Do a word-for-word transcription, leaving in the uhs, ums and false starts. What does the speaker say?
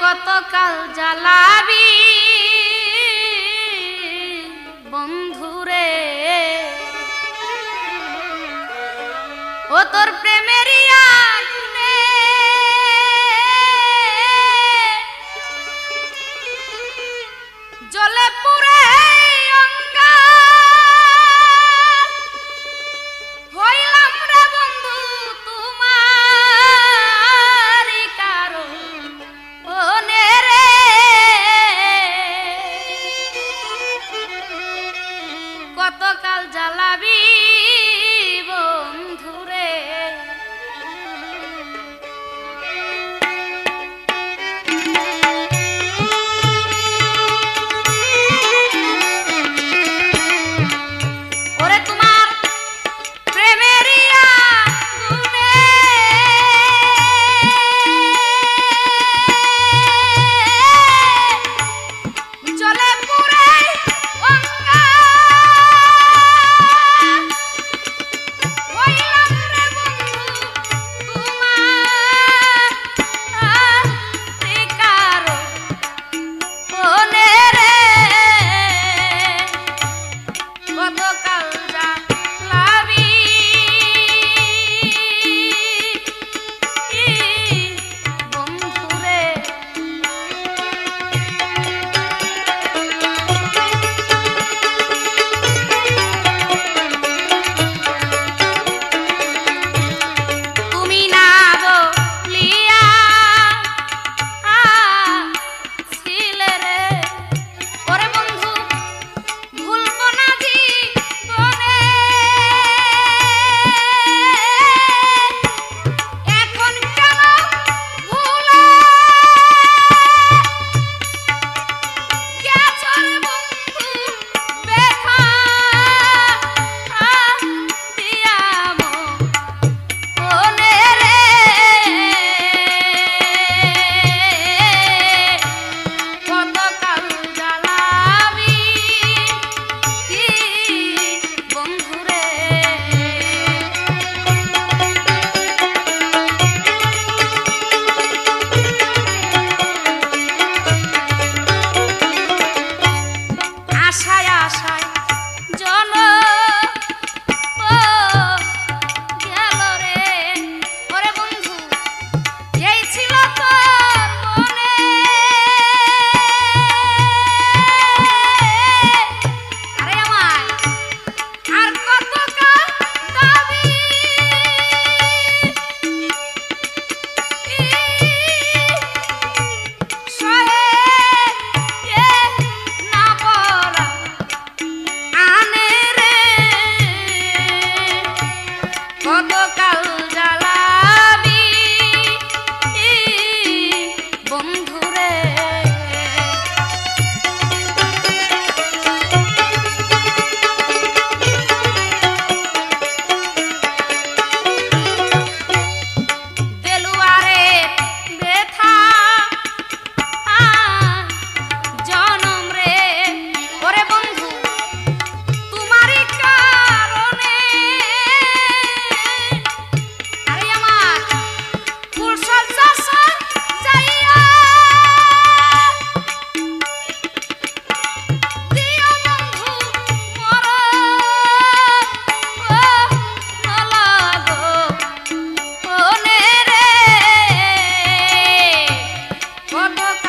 কতকাল জ্বালাবি বন্ধুরে, ও তোর প্রেমেরই আগুনে জ্বলে পুড়ে অঙ্গার হইলাম রে বন্ধু তোমারই কারণে রে। কতকাল জ্বালাবি বন্ধুরে, ওরে তোমার প্রেমেরই আগুনে জ্বলে পুড়ে অঙ্গার হইলাম রে বন্ধু তোমারই কারণে রে। কতকাল জ্বালাবি বন্ধুরে, তুমি না বলিয়া ছিলে রে। ওরে বন্ধু ভুলব না জীবনে, এখন কেন ভুলে গেছো রে বন্ধু ব্যথা দিয়া মনে রে। কতকাল জ্বালাবি বন্ধুরে, আশায় আশায় জন গেল রে। ওরে বন্ধু এই ছিল তোর মনে, আরে আমার আর কতকাল দাবি সহে না বলা আনে রে। কতকাল জ্বালাবি বন্ধুরে, দেলুয়ারে ব্যথা জনম রে। ওরে বন্ধু তোমারই কারণে, আরে আমার ফুল সজ্জা সাজাইয়া দিও বন্ধু মরণ লাগো ওনে রে। কতকাল